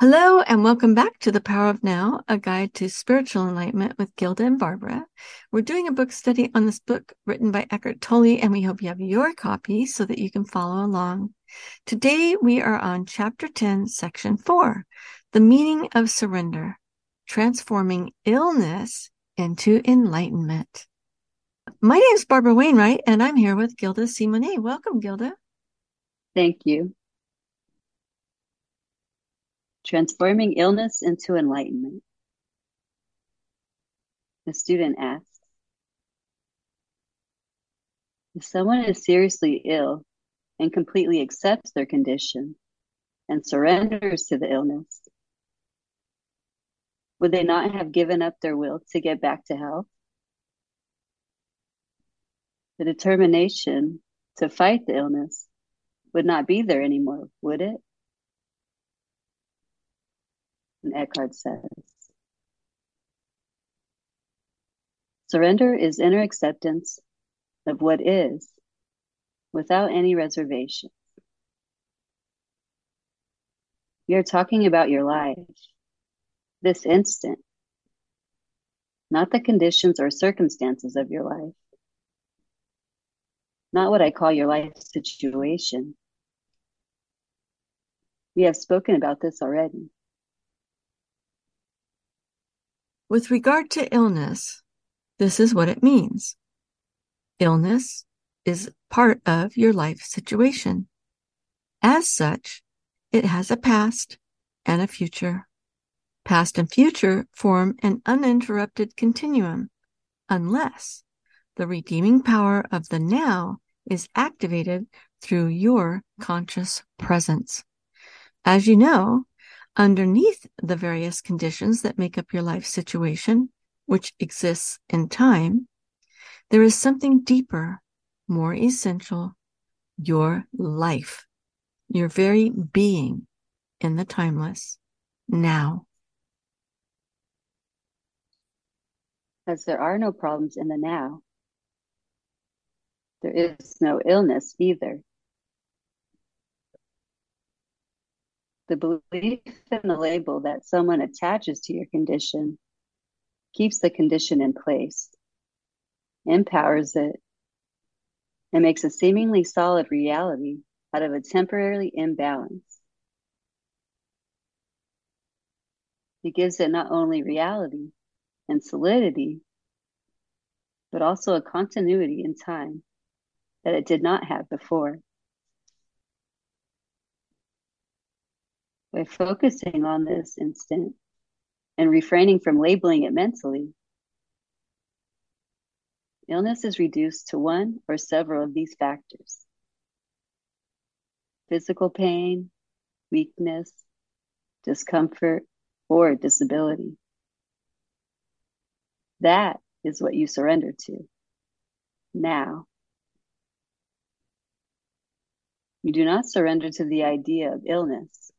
Hello, and welcome back to The Power of Now, a guide to spiritual enlightenment with Gilda and Barbara. We're doing a book study on this book written by Eckhart Tolle, and we hope you have your copy so that you can follow along. Today, we are on Chapter 10, Section 4, The Meaning of Surrender, Transforming Illness into Enlightenment. My name is Barbara Wainwright, and I'm here with Gilda Simonet. Welcome, Gilda. Thank you. Transforming illness into enlightenment. The student asks, if someone is seriously ill and completely accepts their condition and surrenders to the illness, would they not have given up their will to get back to health? The determination to fight the illness would not be there anymore, would it? And Eckhart says, surrender is inner acceptance of what is without any reservation. We are talking about your life, this instant, not the conditions or circumstances of your life, not what I call your life situation. We have spoken about this already. With regard to illness, this is what it means. Illness is part of your life situation. As such, it has a past and a future. Past and future form an uninterrupted continuum, unless the redeeming power of the now is activated through your conscious presence. As you know, underneath the various conditions that make up your life situation, which exists in time, there is something deeper, more essential, your life, your very being in the timeless now. As there are no problems in the now, there is no illness either. The belief in the label that someone attaches to your condition keeps the condition in place, empowers it, and makes a seemingly solid reality out of a temporary imbalance. It gives it not only reality and solidity, but also a continuity in time that it did not have before. By focusing on this instant and refraining from labeling it mentally, illness is reduced to one or several of these factors: physical pain, weakness, discomfort, or disability. That is what you surrender to now. You do not surrender to the idea of illness.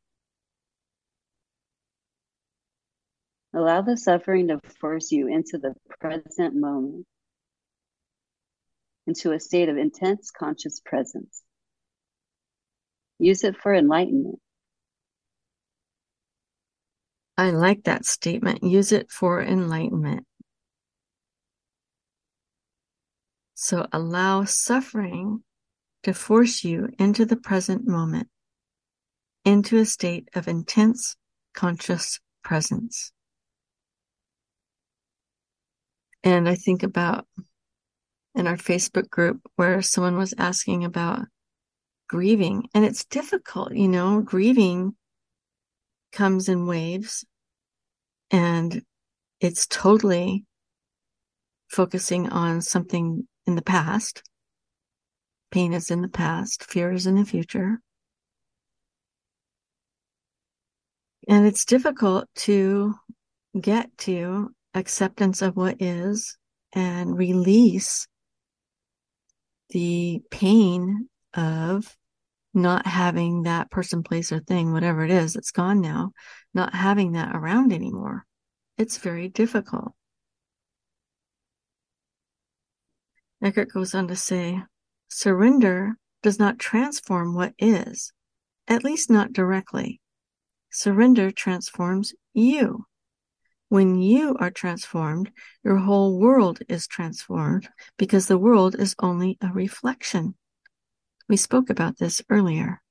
Allow the suffering to force you into the present moment, into a state of intense conscious presence. Use it for enlightenment. I like that statement. Use it for enlightenment. So allow suffering to force you into the present moment, into a state of intense conscious presence. And I think about in our Facebook group where someone was asking about grieving, and it's difficult, grieving comes in waves, and it's totally focusing on something in the past. Pain is in the past, fear is in the future. And it's difficult to get to acceptance of what is and release the pain of not having that person, place, or thing, whatever it is, it's gone now, not having that around anymore. It's very difficult. Eckhart goes on to say, surrender does not transform what is, at least not directly. Surrender transforms you. When you are transformed, your whole world is transformed because the world is only a reflection. We spoke about this earlier.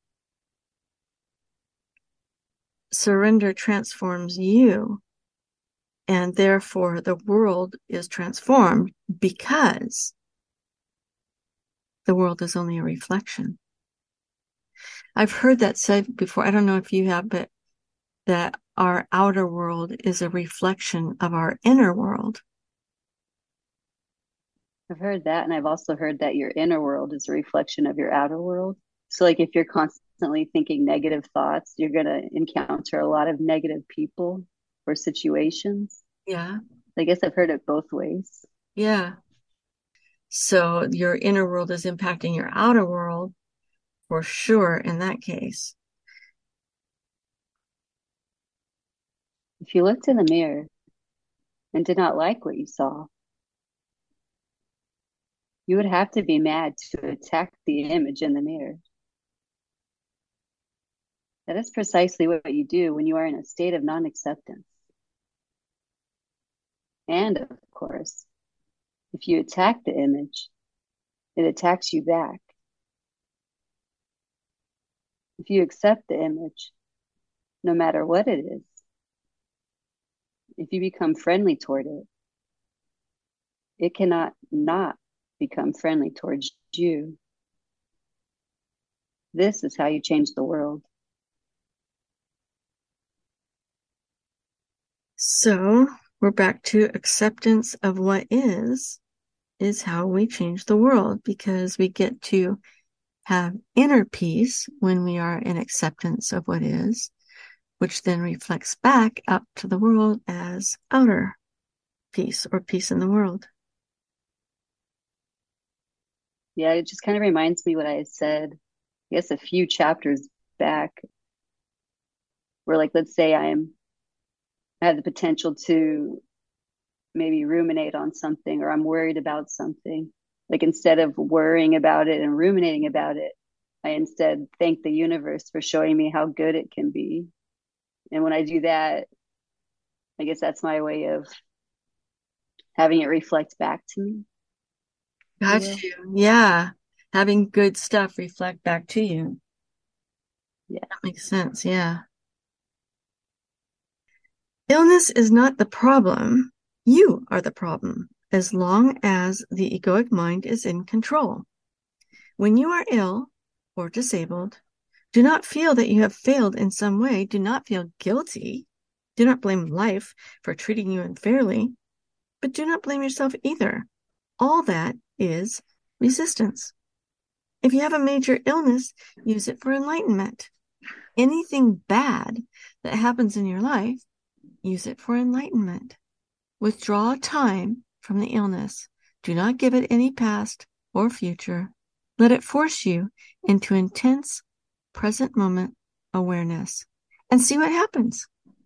Surrender transforms you, and therefore the world is transformed because the world is only a reflection. I've heard that said before. I don't know if you have, but that our outer world is a reflection of our inner world. I've heard that, and I've also heard that your inner world is a reflection of your outer world. So, like, if you're constantly thinking negative thoughts, you're going to encounter a lot of negative people or situations. Yeah. I guess I've heard it both ways. Yeah. So your inner world is impacting your outer world for sure in that case. If you looked in the mirror and did not like what you saw, you would have to be mad to attack the image in the mirror. That is precisely what you do when you are in a state of non acceptance. And of course, if you attack the image, it attacks you back. If you accept the image, no matter what it is, if you become friendly toward it, it cannot not become friendly towards you. This is how you change the world. So we're back to acceptance of what is how we change the world, because we get to have inner peace when we are in acceptance of what is, which then reflects back out to the world as outer peace or peace in the world. Yeah, it just kind of reminds me what I said, I guess, a few chapters back, where, like, let's say I have the potential to maybe ruminate on something, or I'm worried about something. Like, instead of worrying about it and ruminating about it, I instead thank the universe for showing me how good it can be. And when I do that, I guess that's my way of having it reflect back to me. Got you. Yeah. Having good stuff reflect back to you. Yeah. That makes sense. Yeah. Illness is not the problem. You are the problem, as long as the egoic mind is in control. When you are ill or disabled, do not feel that you have failed in some way. Do not feel guilty. Do not blame life for treating you unfairly, but do not blame yourself either. All that is resistance. If you have a major illness, use it for enlightenment. Anything bad that happens in your life, use it for enlightenment. Withdraw time from the illness. Do not give it any past or future. Let it force you into intense present moment awareness and see what happens.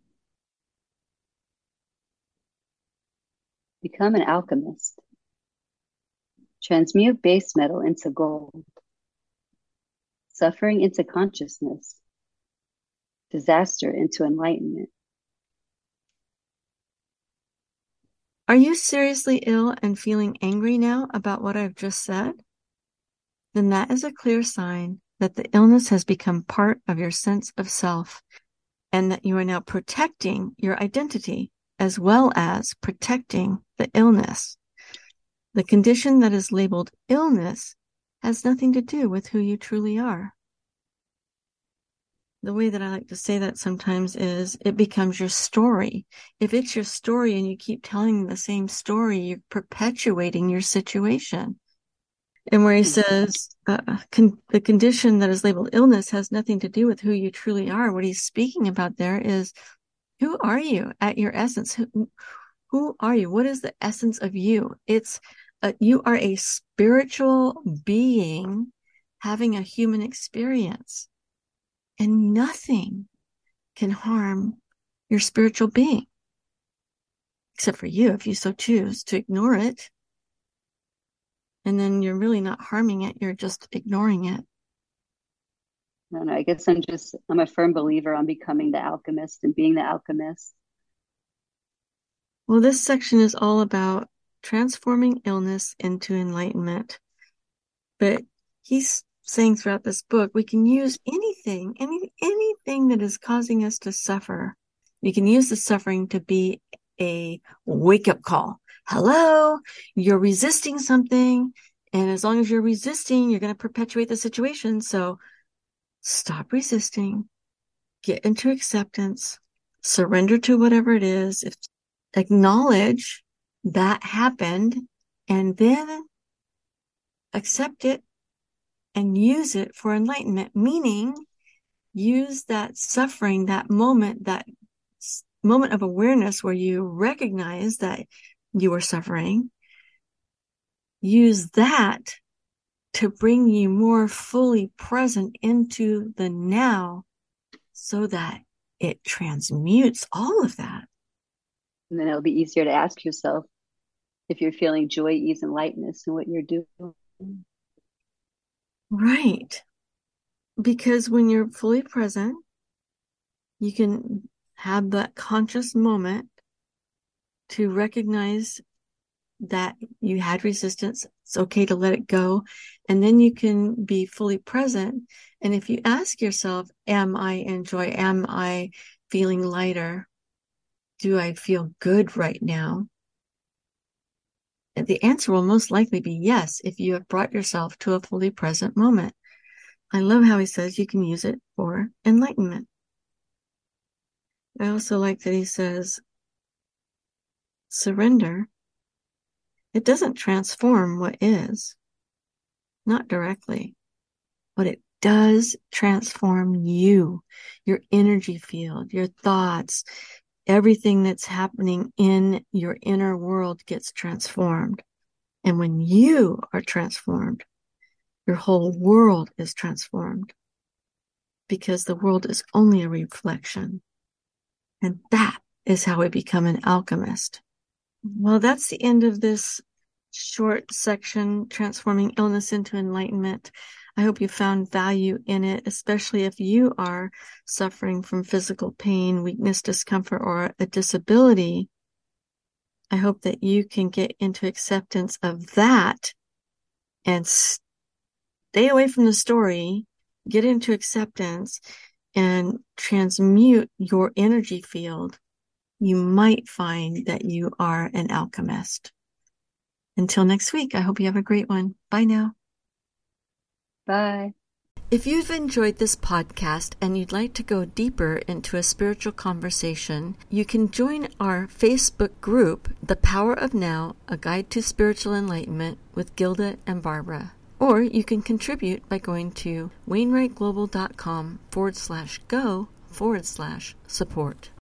Become an alchemist. Transmute base metal into gold, suffering into consciousness, disaster into enlightenment. Are you seriously ill and feeling angry now about what I've just said? Then that is a clear sign that the illness has become part of your sense of self, and that you are now protecting your identity as well as protecting the illness. The condition that is labeled illness has nothing to do with who you truly are. The way that I like to say that sometimes is it becomes your story. If it's your story and you keep telling the same story, you're perpetuating your situation. And where he says the condition that is labeled illness has nothing to do with who you truly are, what he's speaking about there is, who are you at your essence? Who are you? What is the essence of you? It's you are a spiritual being having a human experience, and nothing can harm your spiritual being, except for you, if you so choose to ignore it. And then you're really not harming it, you're just ignoring it. I don't know. I guess I'm a firm believer on becoming the alchemist and being the alchemist. Well, this section is all about transforming illness into enlightenment. But he's saying throughout this book, we can use anything that is causing us to suffer. You can use the suffering to be a wake-up call. Hello, you're resisting something. And as long as you're resisting, you're going to perpetuate the situation. So stop resisting, get into acceptance, surrender to whatever it is, acknowledge that happened, and then accept it and use it for enlightenment, meaning use that suffering, that moment of awareness where you recognize that you were suffering, use that to bring you more fully present into the now so that it transmutes all of that. And then it'll be easier to ask yourself if you're feeling joy, ease, and lightness in what you're doing. Right. Because when you're fully present, you can have that conscious moment to recognize that you had resistance. It's okay to let it go. And then you can be fully present. And if you ask yourself, am I in joy? Am I feeling lighter? Do I feel good right now? The answer will most likely be yes, if you have brought yourself to a fully present moment. I love how he says you can use it for enlightenment. I also like that he says, surrender. It doesn't transform what is, not directly, but it does transform you, your energy field, your thoughts, everything that's happening in your inner world gets transformed. And when you are transformed, your whole world is transformed because the world is only a reflection. And that is how we become an alchemist. Well, that's the end of this short section, Transforming Illness into Enlightenment. I hope you found value in it, especially if you are suffering from physical pain, weakness, discomfort, or a disability. I hope that you can get into acceptance of that and stay away from the story, get into acceptance, and transmute your energy field. You might find that you are an alchemist. Until next week, I hope you have a great one. Bye now. Bye. If you've enjoyed this podcast and you'd like to go deeper into a spiritual conversation, you can join our Facebook group, The Power of Now, A Guide to Spiritual Enlightenment with Gilda and Barbara. Or you can contribute by going to wainwrightglobal.com/go/support.